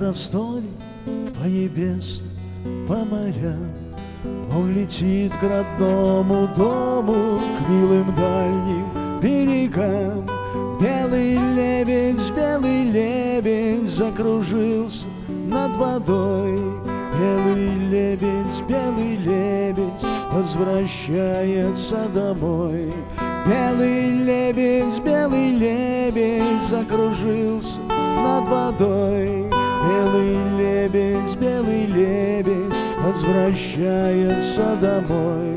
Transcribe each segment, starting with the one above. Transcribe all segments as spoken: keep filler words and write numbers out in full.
просторе, по небесным, по морям. Он летит к родному дому, к милым дальним берегам. Белый лебедь, белый лебедь закружился над водой. Белый лебедь, белый лебедь возвращается домой. Белый лебедь, белый лебедь закружился над водой. Белый лебедь, белый лебедь возвращается домой.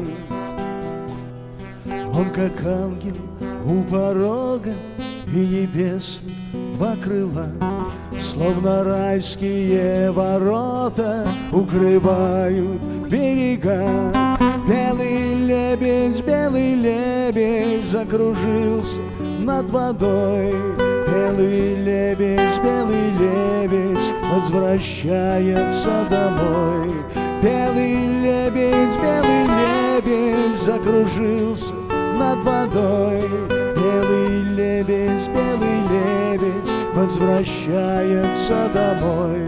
Он как ангел у порога, и небесных два крыла, словно райские ворота, укрывают берега. Белый лебедь, белый лебедь закружился над водой. Белый лебедь, белый лебедь возвращается домой. Белый лебедь, белый лебедь закружился над водой. Белый лебедь, белый лебедь возвращается домой.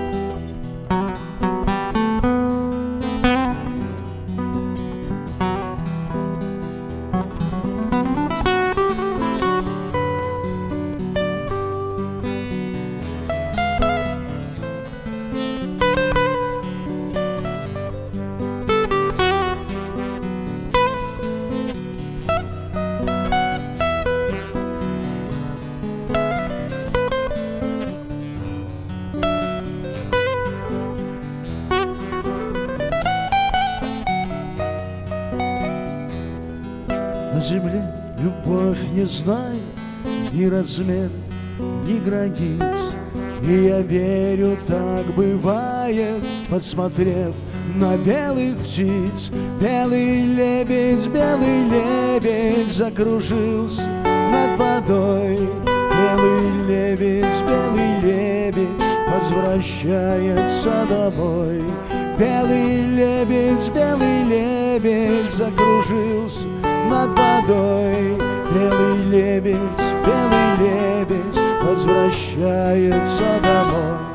На земле любовь не знает ни размер, ни границ. И я верю, так бывает, подсмотрев на белых птиц. Белый лебедь, белый лебедь закружился над водой. Белый лебедь, белый лебедь возвращается домой. Белый лебедь, белый лебедь закружился над водой. Белый лебедь, белый лебедь возвращается домой.